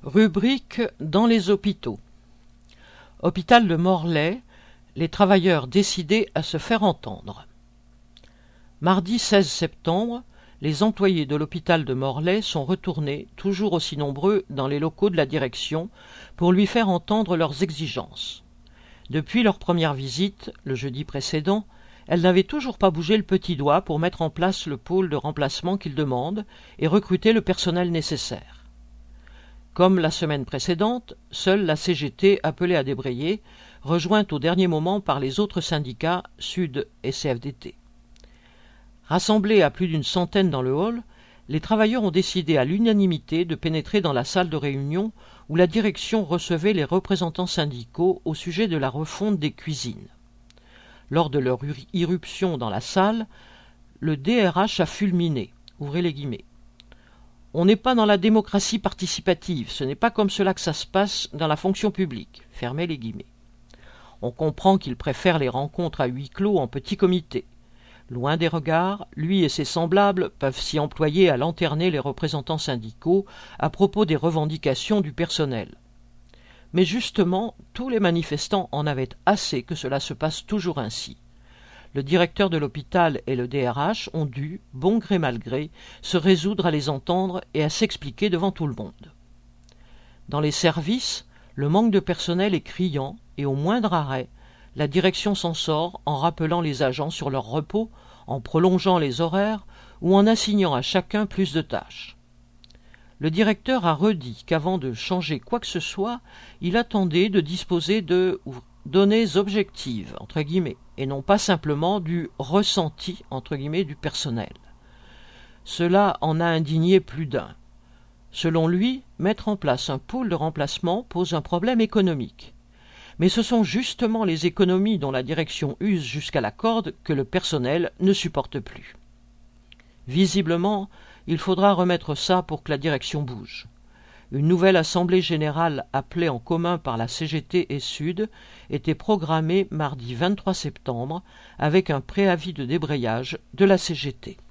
Rubrique dans les hôpitaux. Hôpital de Morlaix, les travailleurs décidés à se faire entendre. Mardi 16 septembre, les employés de l'hôpital de Morlaix sont retournés, toujours aussi nombreux, dans les locaux de la direction pour lui faire entendre leurs exigences. Depuis leur première visite, le jeudi précédent, elles n'avaient toujours pas bougé le petit doigt pour mettre en place le pôle de remplacement qu'ils demandent et recruter le personnel nécessaire. Comme la semaine précédente, seule la CGT, appelée à débrayer, rejointe au dernier moment par les autres syndicats, Sud et CFDT. Rassemblés à plus d'une centaine dans le hall, les travailleurs ont décidé à l'unanimité de pénétrer dans la salle de réunion où la direction recevait les représentants syndicaux au sujet de la refonte des cuisines. Lors de leur irruption dans la salle, le DRH a fulminé. Ouvrez les guillemets. On n'est pas dans la démocratie participative, ce n'est pas comme cela que ça se passe dans la fonction publique. Fermez les guillemets. On comprend qu'il préfère les rencontres à huis clos en petit comité. Loin des regards, lui et ses semblables peuvent s'y employer à lanterner les représentants syndicaux à propos des revendications du personnel. Mais justement, tous les manifestants en avaient assez que cela se passe toujours ainsi. Le directeur de l'hôpital et le DRH ont dû, bon gré mal gré, se résoudre à les entendre et à s'expliquer devant tout le monde. Dans les services, le manque de personnel est criant et au moindre arrêt, la direction s'en sort en rappelant les agents sur leur repos, en prolongeant les horaires ou en assignant à chacun plus de tâches. Le directeur a redit qu'avant de changer quoi que ce soit, il attendait de disposer de données objectives, entre guillemets, et non pas simplement du ressenti, entre guillemets, du personnel. Cela en a indigné plus d'un. Selon lui, mettre en place un pôle de remplacement pose un problème économique. Mais ce sont justement les économies dont la direction use jusqu'à la corde que le personnel ne supporte plus. Visiblement, il faudra remettre ça pour que la direction bouge. Une nouvelle assemblée générale appelée en commun par la CGT et Sud était programmée mardi 23 septembre avec un préavis de débrayage de la CGT.